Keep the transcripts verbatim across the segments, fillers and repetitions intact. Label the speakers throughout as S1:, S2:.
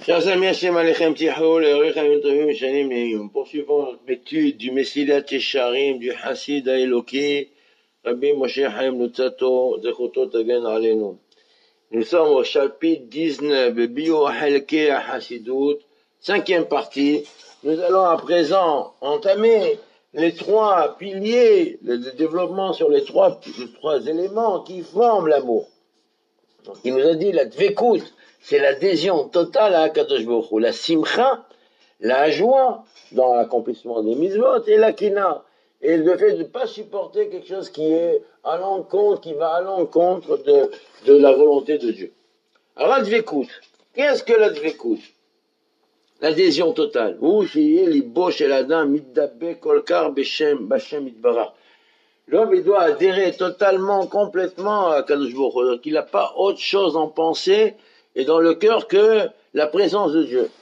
S1: Chers amis, Hashem Alechem Tichou, les Rechem Tovim Shanim Neim. Poursuivons notre étude du Mesilat Yesharim, du Hasid Haeloki, Rabbi Moshe Chaim Lutzato, Zechuto Tagen Alenu. Nous sommes au chapitre dix-neuf, Bio Helke Hasidut, cinquième partie. Nous allons à présent entamer les trois piliers, le développement sur les trois, les trois éléments qui forment l'amour. Donc, il nous a dit la dvekut, c'est l'adhésion totale à Akadosh Baruch Hu, la simcha, la joie dans l'accomplissement des mitzvot et la kina, et le fait de ne pas supporter quelque chose qui est à l'encontre, qui va à l'encontre de, de la volonté de Dieu. Alors la dvekut, qu'est-ce que la dvekut? L'adhésion totale. Où j'ai libosh el adam middabe kolkar beshem bashem idbarach. L'homme, il doit adhérer totalement, complètement à Kadosh Baruch Hu. Donc, il n'a pas autre chose en pensée et dans le cœur que la présence de Dieu.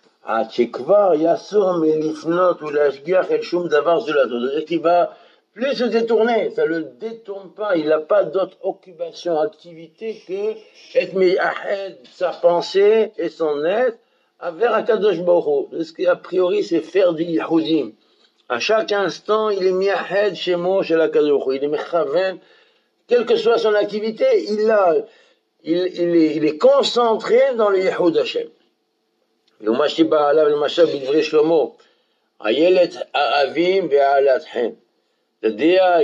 S1: C'est-à-dire qu'il va plus se détourner, ça ne le détourne pas, il n'a pas d'autre occupation, activité que être mi'ahed, sa pensée et son être vers Akadosh Baruch Hu. Ce qui a priori c'est faire du Yehudim. À chaque instant, il est mi'ahed chez moi, chez la Kadosh, il est mechaven, quelle que soit son activité, il, a, il, il, est, il est concentré dans le Yehud Hashem. Le Mashiba alav, le Mashab bidvrei Shlomo, Ayelet ha'avim ve'alat hen. C'est-à-dire,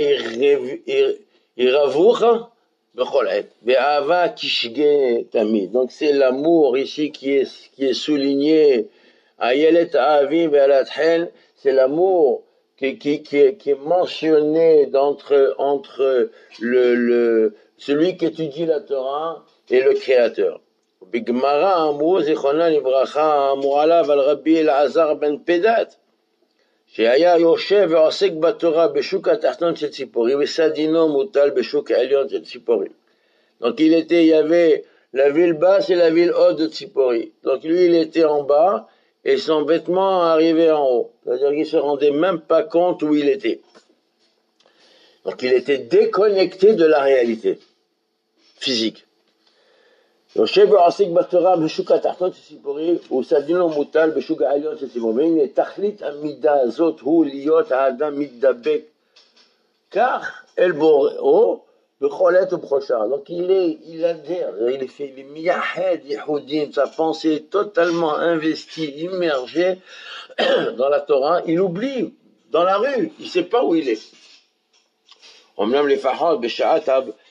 S1: iravucha bechol et, ve'ava tishge tamid. Donc c'est l'amour ici qui est, qui est souligné. Ayelet ha'avim ve'alat hen. C'est l'amour qui, qui, qui, est, qui est mentionné entre, entre le, le, celui qui étudie la Torah et le Créateur. Bigmara amrou zichronan libracha amrou alav al Rabbi Elazar ben Pedat שהיה יושב ועוסק בתורה בשוק התחתון של ציפורים וסדינו מוטל בשוק העליון של ציפורים. Donc il était, il y avait la ville basse et la ville haute de Tzipori. Donc lui il était en bas et son vêtement arrivait en haut. C'est-à-dire qu'il ne se rendait même pas compte où il était. Donc il était déconnecté de la réalité physique. יושב ועוסק בתורה בשוק התחתון של ציפורים וסדינו מוטל בשוק העליון של ציפורים. והנה תכלית המידה הזאת הוא להיות האדם מתדבק כך אל בוראו בכל עת ובכל שעה. Donc il est, il adhère, il est fait, il est miyahed yehudim, sa pensée est totalement investie, immergée dans la Torah. Il oublie dans la rue, il ne sait pas où il est. אמנם לפחות בשעת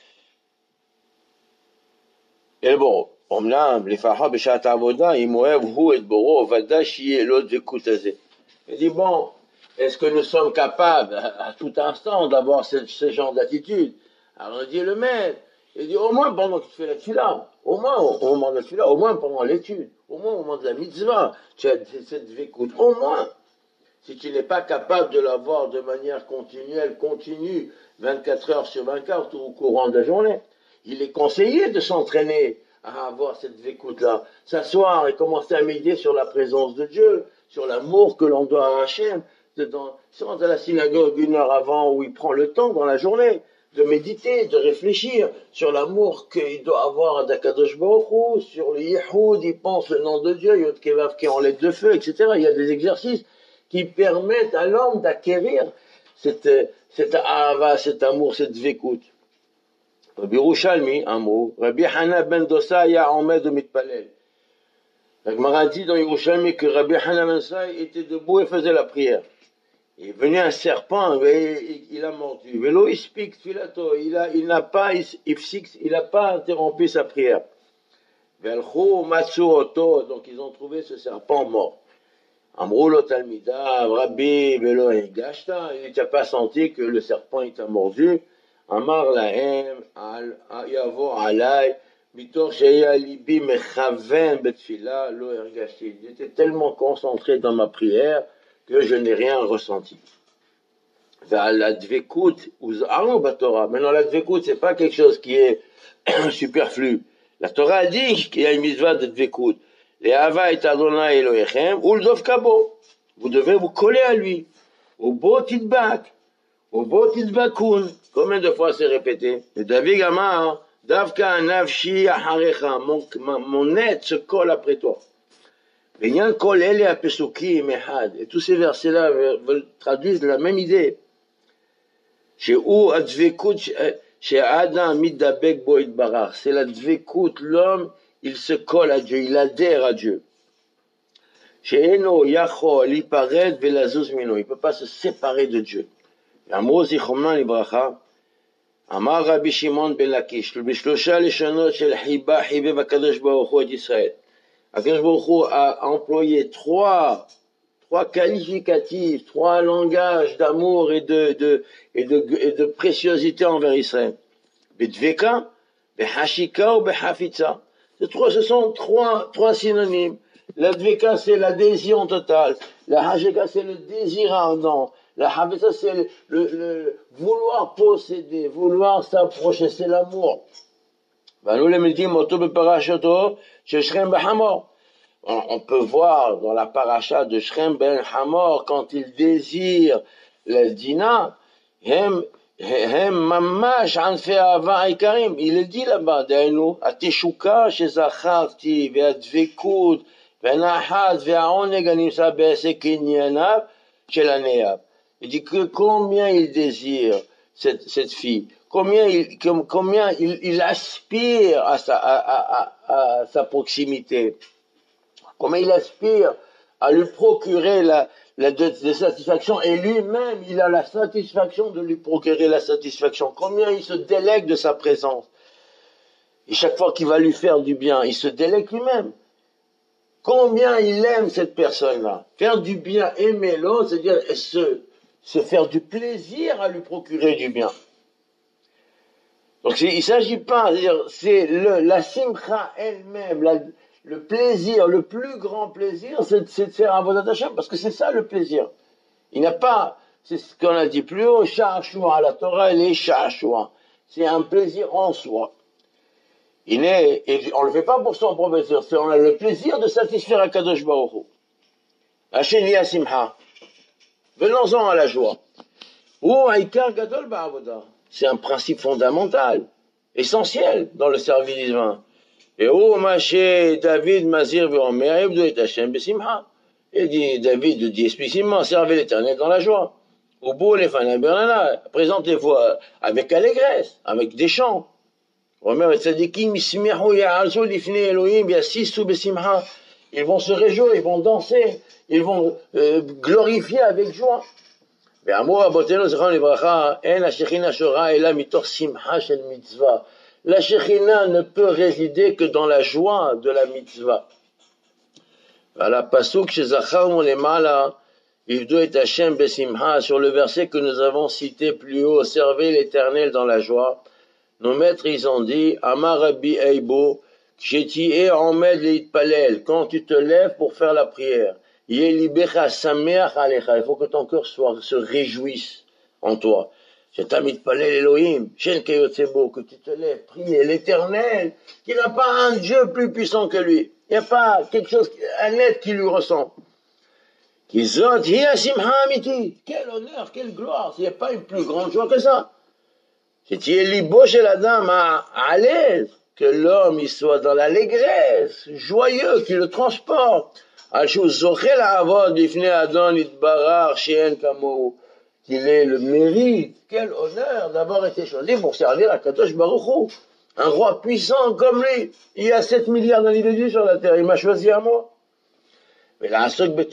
S1: Et bon, אמנם לפחות בשעת העבודה, אם אוהב הוא את בוראו, ודאי שיהיה לו דבקות הזה. Il dit, bon, est-ce que nous sommes capables à, à tout instant d'avoir ce, ce genre d'attitude? Alors il dit le maître, il dit au moins pendant que tu fais la tfila, au moins au, au moment de la tfila, au moins pendant l'étude, au moins au moment de la mitzvah, tu as cette dvekut, au moins. Si tu n'es pas capable de l'avoir de manière continuelle, continue, vingt-quatre heures sur vingt-quatre au courant de la journée, il est conseillé de s'entraîner à avoir cette dvekut-là, s'asseoir et commencer à méditer sur la présence de Dieu, sur l'amour que l'on doit à Hachem. Il rentre à la synagogue une heure avant où il prend le temps dans la journée de méditer, de réfléchir sur l'amour qu'il doit avoir à Akadosh Baruch Hu, sur le Yehoud, il pense le nom de Dieu, Yod Kevav qui est en lettre de feu, et cetera. Il y a des exercices qui permettent à l'homme d'acquérir cette, cette ahava, cet amour, cette dvekut. Rabbi Yerushalmi, un mot, Rabbi Hana ben Dosa ya omed mitpalel. La Gemara dit dans Yerushalmi que Rabbi Hana ben Dosa était debout et faisait la prière. Il est venu un serpent et il a mordu. Velo ispik filato, il a, il n'a pas, il n'a pas interrompu sa prière. Velchou matsu oto, donc ils ont trouvé ce serpent mort. Amrou lo talmida, Rabbi velo engashta, il n'a pas senti que le serpent était mordu. Amar lahem, al, yavo alay, mitor sheya libi mechaven betfila lo ergashti. Il était tellement concentré dans ma prière que je n'ai rien ressenti. La dvekut, maintenant la dvekut, c'est pas quelque chose qui est superflu. La Torah a dit qu'il y a une mitzvah de dvekut. Les hava et Adonai Elohechem, ou le dovkabo. Vous devez vous coller à lui. Au beau titbak. Au beau titbakun. Combien de fois c'est répété? Et David Gamar, davka nafshi aharecha. Mon être se colle après toi. Et tous ces versets-là traduisent la même idée. C'est la dvekut, l'homme, il se colle à Dieu, il adhère à Dieu. Il ne peut pas se séparer de Dieu. Amar Rabbi Shimon ben Lakish, בשלושה לשונות של חיבה חיבב הקדוש ברוך הוא את ישראל. הקדוש ברוך הוא a employé trois, trois qualificatifs, trois langages d'amour et de, de, et de, et de préciosité envers Israël. Bedveka, behashika ou behafitza. Ce, trois, ce sont trois, trois synonymes. La dveka, c'est l'adhésion totale. La hashika, c'est le désir ardent. La hafitza, c'est le, le, le vouloir posséder, vouloir s'approcher, c'est l'amour. On peut voir dans la paracha de Shrem ben Hamor, quand il désire le dina, hem, hem mamash anfei ahava ikarim. Il le dit là-bas, d'ailleurs, ateshuka shezacharti ve'advekut ve'nahat ve'aoneg animsa be'asek kenyanav shel haneav. Il dit que combien il désire cette, cette fille, combien il, combien il, il aspire à sa, à, à, à, à sa proximité, combien il aspire à lui procurer la, la de, de satisfaction, et lui-même il a la satisfaction de lui procurer la satisfaction, combien il se délègue de sa présence, et chaque fois qu'il va lui faire du bien, il se délègue lui-même. Combien il aime cette personne-là. Faire du bien, aimer l'autre, c'est-à-dire se se faire du plaisir à lui procurer du bien. Donc il ne s'agit pas, c'est-à-dire c'est le, la simcha elle-même, la, le plaisir, le plus grand plaisir, c'est, c'est de faire Avodat Hashem, parce que c'est ça le plaisir. Il n'y a pas, c'est ce qu'on a dit plus haut, Sha'ashua, la Torah elle est Sha'ashua. C'est un plaisir en soi. Il est, et on ne le fait pas pour son professeur, c'est on a le plaisir de satisfaire à Kadosh Baruch Hu. Hasheni Simcha. Venons-en à la joie. C'est un principe fondamental, essentiel dans le service divin. Et David Mazir et dit David dit explicitement, servez l'Éternel dans la joie. Présentez-vous avec allégresse, avec des chants. Ils vont se réjouir, ils vont danser, ils vont euh, glorifier avec joie. La Shekhinah ne peut résider que dans la joie de la mitzvah. La pasuk shezacharnu lemala, ivdu et Hashem besimha, sur le verset que nous avons cité plus haut, servez l'Éternel dans la joie. Nos maîtres, ils ont dit, Amar Rabbi Eibo, Ksheti'e omed leitpalel, quand tu te lèves pour faire la prière. Il faut que ton cœur soit, se réjouisse en toi. Que tu te lèves, prier l'Éternel, qui n'a pas un Dieu plus puissant que lui. Il n'y a pas quelque chose, un être qui lui ressemble. Quel honneur, quelle gloire, il n'y a pas une plus grande joie que ça. Que l'homme il soit dans l'allégresse, joyeux, qu'il le transporte. Qu'il ait le mérite, quel honneur d'avoir été choisi pour servir à Kadosh Baruch Hu, un roi puissant comme lui. Il y a sept milliards d'individus sur la terre, il m'a choisi à moi. Mais là,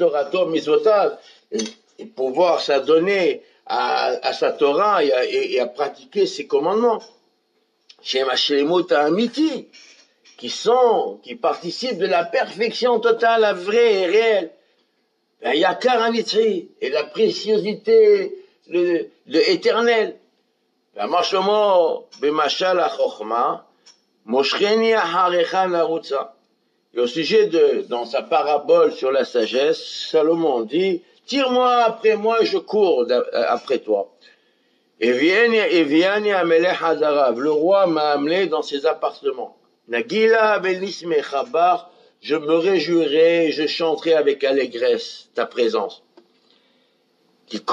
S1: et pouvoir s'adonner à, à sa Torah et à, et à pratiquer ses commandements. Shem Hashlemut Amiti, qui sont, qui participent de la perfection totale, la vraie et réelle. La Yakar Amitri, et la préciosité le, le éternel. La Mashomo Bemashal HaChochma, Moshcheni Aharecha Narutza. Et au sujet de, dans sa parabole sur la sagesse, Salomon dit, tire-moi après moi, je cours après toi. Et Viani Amelech Hadarav, le roi m'a amené dans ses appartements. Nagila Belis Mechabar, je me réjouirai, je chanterai avec allégresse ta présence. Plus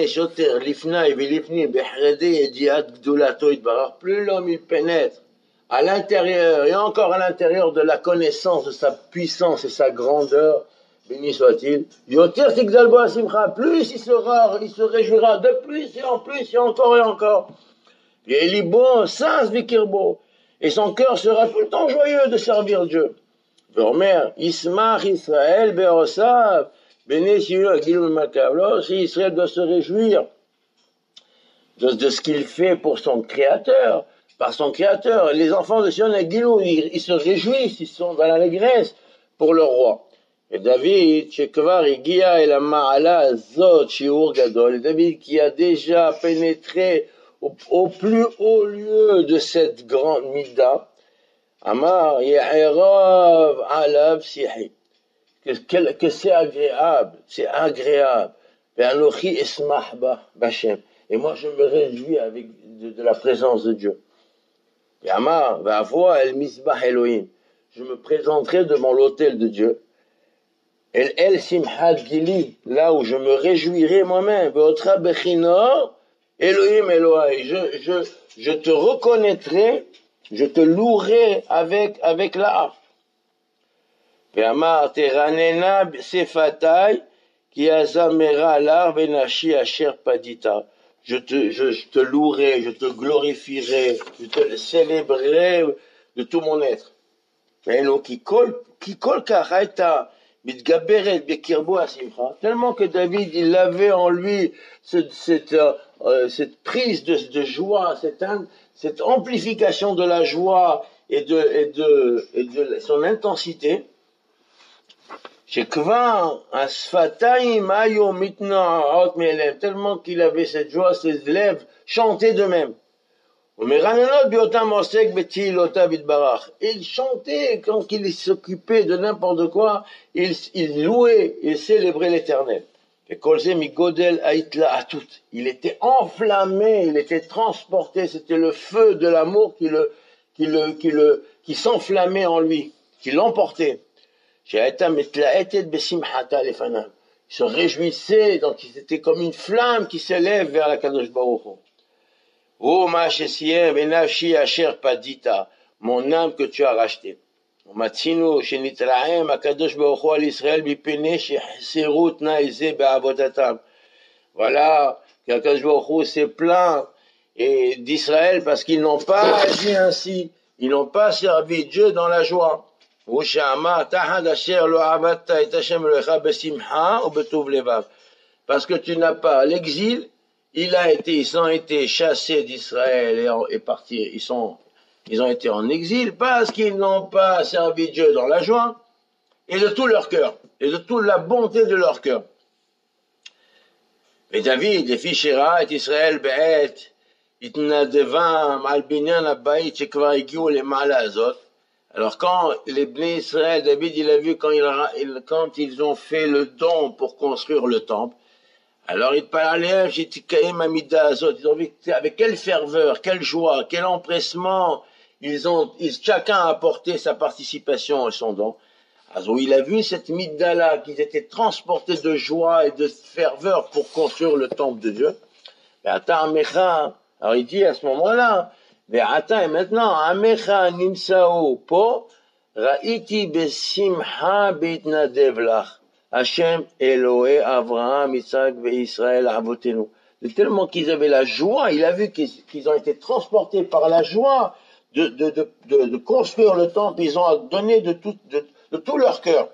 S1: l'homme il pénètre à l'intérieur, et encore à l'intérieur de la connaissance de sa puissance et sa grandeur, béni soit-il, Yoter Tigdalbo Asimcha, plus il sera, il se réjouira de plus et en plus et encore et encore. Et il est bon, sens Vikirbo, et son cœur sera tout le temps joyeux de servir Dieu. Vermer, Ismach Israël Beosav, béni Shiur Gilou Makavlo, si Israël doit se réjouir de, de ce qu'il fait pour son Créateur, par son Créateur. Les enfants de Sion et Gilou, ils, ils se réjouissent, ils sont dans l'allégresse pour leur roi. Et David, Shekvar Igia et la Ma'ala Zot Shiur Gadol, et David qui a déjà pénétré au, au plus haut lieu de cette grande Mida, Amar Yeherav Alav Sihi, que, que c'est agréable, c'est agréable. Ve'anochi esmach b'Hashem. Et moi je me réjouis avec de, de la présence de Dieu. Et Amar ve'avo el misbah Elohim. Je me présenterai devant l'autel de Dieu. El el simhat gili, là où je me réjouirai moi-même. Ve'otra bechinor Elohim Elohai. Je, je, je te reconnaîtrai, je te louerai avec, avec la harpe. Ve'amar teranena sefatai ki azamera lar venashi asher padita. Je te, je, je te louerai, je te glorifierai, je te célébrerai de tout mon être. Tellement que David, il avait en lui cette, cette, euh, cette prise de, de joie, cette, cette amplification de la joie et de, et de, et de son intensité. Tellement qu'il avait cette joie, ses lèvres chantaient d'eux-mêmes. Il chantait quand il s'occupait de n'importe quoi, il, il louait, il célébrait l'Éternel. Il était enflammé, il était transporté, c'était le feu de l'amour qui, le, qui, le, qui, le, qui s'enflammait en lui, qui l'emportait. Il se réjouissait, donc c'était comme une flamme qui s'élève vers la Kadosh Baruch Hu. Oh, ma chesiem, benafshi asher padita, mon âme que tu as rachetée. Matzino, shenitrahem, akadosh baruch Hu al Israël, bipene, sheserut naïze be'avodatam. Voilà, qu'Akadosh Baruch Hu s'est plaint et d'Israël parce qu'ils n'ont pas agi ainsi, ils n'ont pas servi Dieu dans la joie. Parce que tu n'as pas l'exil, il a été, ils ont été chassés d'Israël et, et partis, ils sont, ils ont été en exil parce qu'ils n'ont pas servi Dieu dans la joie et de tout leur cœur, et de toute la bonté de leur cœur. Et David, les fils Shira et Israël, Be'et, Itnadevam, Albinyan, Abayit, Shekvar Igiou, les Malazot. Alors quand les Bnei Israël, David, il a vu quand, il, quand ils ont fait le don pour construire le temple, alors il parlait, j'ai tikaim amida azot, ils ont vu avec quelle ferveur, quelle joie, quel empressement, ils ont, ils, chacun a apporté sa participation à son don. Alors il a vu cette midda-là, qu'ils étaient transportés de joie et de ferveur pour construire le temple de Dieu. Alors il dit à ce moment-là, et maintenant, Amecha nimsao po, ra'iti besimha beitnadev lach. Hachem, Eloé, Abraham, Isaac, Israël, Avotenu. Tellement qu'ils avaient la joie, il a vu qu'ils, qu'ils ont été transportés par la joie de, de, de, de, de construire le temple, ils ont donné de tout, de, de tout leur cœur.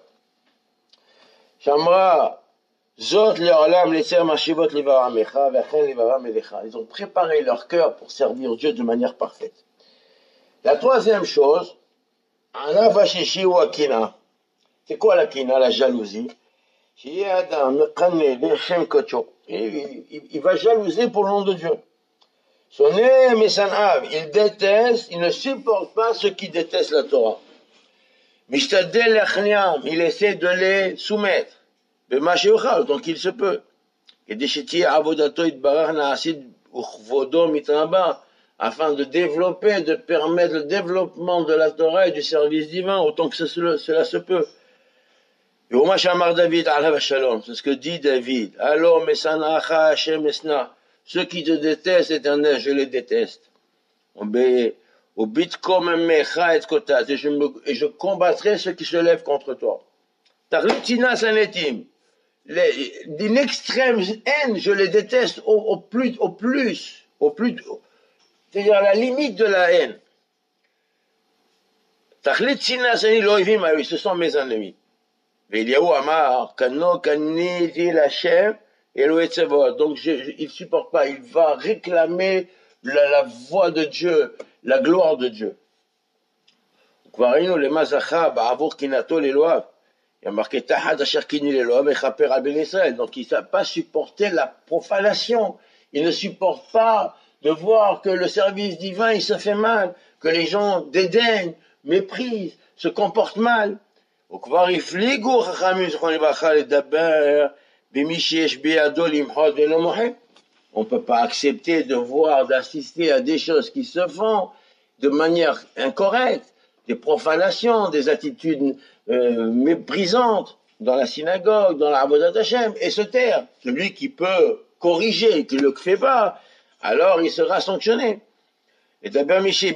S1: Shamra, Zot le'olam le'ser mashivot livaramecha, ve'achen livaram elecha. Ils ont préparé leur cœur pour servir Dieu de manière parfaite. La troisième chose, Ana vashishi ou akina. C'est quoi la kina, la jalousie? Il, il va jalouser pour le nom de Dieu. Il déteste, il ne supporte pas ceux qui détestent la Torah. Il essaie de les soumettre. Donc il se peut. Afin de développer, de permettre le développement de la Torah et du service divin, autant que cela, cela se peut. C'est ce que dit David. Alors, ceux qui te détestent, Éternel, je les déteste. Au bitkom mecha et kotat, et je me, et je combattrai ceux qui se lèvent contre toi. Tarlitina sanetim. D'une extrême haine, je les déteste au, au plus, au plus, au plus, c'est-à-dire à la limite de la haine. Tarlitina sanetim loivim, ce sont mes ennemis. Véliaou Amar, Kano, Kani, dit Hachem, Elohé Tsevot. Donc, je, je, il ne supporte pas, il va réclamer la, la voix de Dieu, la gloire de Dieu. Le Mazacha, Ba'avour Kinato, l'Eloav. Il y a marqué Tahad Asher Kini l'Eloav et Chaper Abel Israël. Donc, il ne va pas supporter la profanation. Il ne supporte pas de voir que le service divin, il se fait mal, que les gens dédaignent, méprisent, se comportent mal. וכבר הפליגו חכמים זכרונם לברכה לדבר במי שיש בידו למחות ואינו מוחה. On ne peut pas accepter de voir, d'assister à des choses qui se font de manière incorrecte, des profanations, des attitudes euh, méprisantes dans la synagogue, dans la Avodat Hashem, et se taire. Celui qui peut corriger, qui ne le fait pas, alors il sera sanctionné. C'est comme si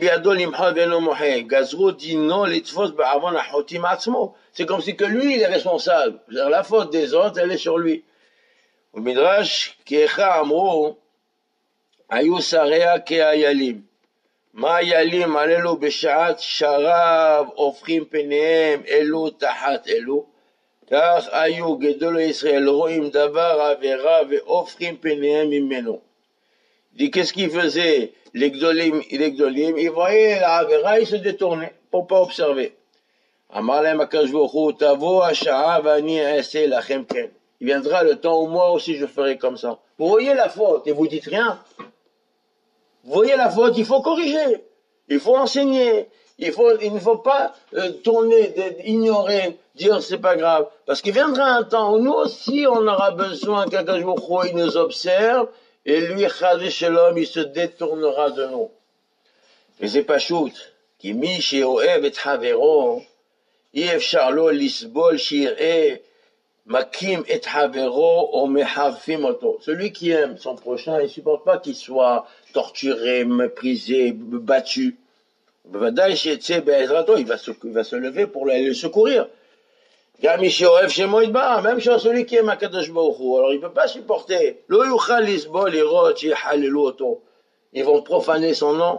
S1: que lui, il est responsable. La faute des autres, elle est sur lui. Au Midrash, Kecha Amro, Ayu Sarea Keayalim. Ma Yalim alelu Beshat Sharav Ofrim Peneem Elu Tahat Elu. Car Ayu Gedolo Israël Roim Davar Avera Ve Ofrim Peneem Imeno. Il dit, qu'est-ce qu'il faisait? Les Gdolim, les Gdolim, ils voyaient la Avera, ils se détournaient pour pas observer. Amalem Akashvochu, Tavo Asha'a Vani Ese Lachem Ken. Il viendra le temps où moi aussi je ferai comme ça. Vous voyez la faute et vous dites rien. Vous voyez la faute, il faut corriger. Il faut enseigner. Il, faut, il ne faut pas euh, tourner, ignorer, dire c'est pas grave. Parce qu'il viendra un temps où nous aussi on aura besoin qu'Akashvochu il nous observe. Et lui, Chazé Shalom, il se détournera de nous. Mais c'est pas choute. Qui mi chez Oev et Havero, Yef Charlo Lisbol Shir'e, Makim et Havero, Omehafim Oto. Celui qui aime son prochain, il supporte pas qu'il soit torturé, méprisé, battu. Il va se, il va se lever pour aller le secourir. Même chose, celui qui aime Akadosh Baruch Hu, alors il ne peut pas supporter. Ils vont profaner son nom.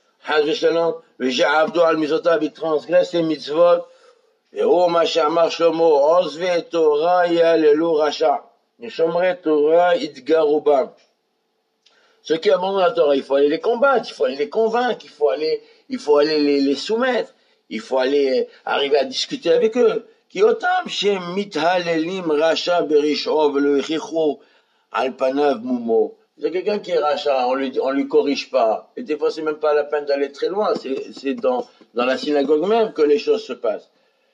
S1: Ils transgressent ses mitzvot. Et oh, ma chamar Shlomo, Ozve Torah yalelu Racha. Neshomre Torah idgarubam. Ceux qui abandonnent la Torah, il faut aller les combattre, il faut aller les convaincre, il faut aller, il faut aller les, les soumettre, il faut aller arriver à discuter avec eux. כי אותם שמתהללים רשע ברשעו ולא יכיחו על פניו מומו. C'est quelqu'un qui est rachat, on lui, on lui corrige pas. Et des fois, c'est même pas la peine d'aller très loin, c'est, c'est dans, dans la synagogue même que les choses se passent.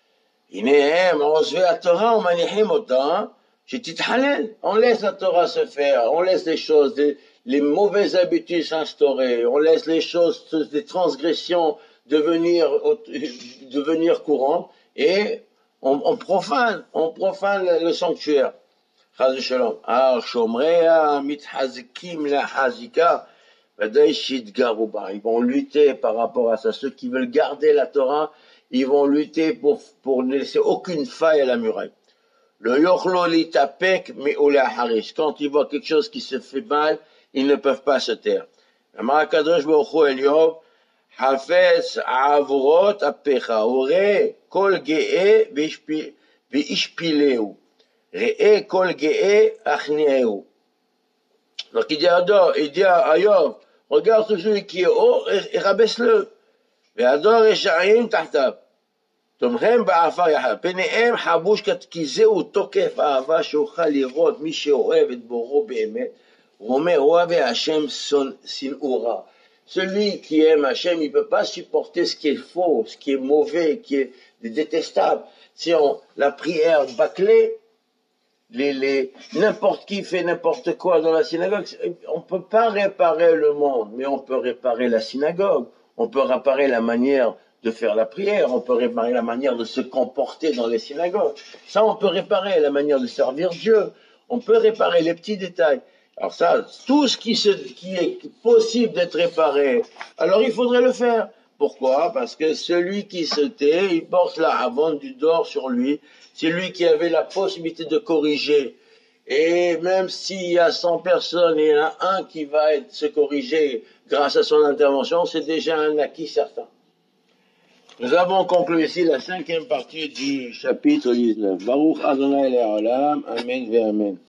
S1: הנה עוזבי התורה ומניחים אותה, שתתחלל. On laisse la Torah se faire, on laisse les choses, les, les mauvaises habitudes s'instaurer, on laisse les choses, les transgressions devenir, devenir courantes, et On, on profane, on profane le, le sanctuaire. Chaz shalom. Alors, shomrea mithazikim la hazika, vadaï shidgaru ba. Ils vont lutter par rapport à ça. Ceux qui veulent garder la Torah, ils vont lutter pour, pour ne laisser aucune faille à la muraille. Le yochlo litapek mi ola harish. Quand ils voient quelque chose qui se fait mal, ils ne peuvent pas se taire. Amar Kadosh Baruch Hu El Yov, חפץ עבורות אפיך, וראה כל גאה וישפילהו, ראה כל גאה הכניעהו. Donc il dit à Ador, il dit à Ayov, regarde celui qui est haut et rabaisse-le. והדור רשעים תחתיו, תומכם בעפר יחד, פניהם חבוש כי זהו תוקף האהבה שאוכל לראות מי שאוהב את בוראו באמת, הוא אומר, אוהבי השם שנאו רע. Celui qui aime Hachem, il ne peut pas supporter ce qui est faux, ce qui est mauvais, qui est détestable. Si on, la prière bâclée, les, les, n'importe qui fait n'importe quoi dans la synagogue, on ne peut pas réparer le monde, mais on peut réparer la synagogue, on peut réparer la manière de faire la prière, on peut réparer la manière de se comporter dans les synagogues. Ça, on peut réparer la manière de servir Dieu, on peut réparer les petits détails. Alors ça, tout ce qui, se, qui est possible d'être réparé, alors il faudrait le faire. Pourquoi? Parce que celui qui se tait, il porte la havon du dehors sur lui. C'est lui qui avait la possibilité de corriger. Et même s'il y a cent personnes et il y en a un qui va être, se corriger grâce à son intervention, c'est déjà un acquis certain. Nous avons conclu ici la cinquième partie du chapitre dix-neuf. Baruch Adonai Le'olam, Amen ve Amen.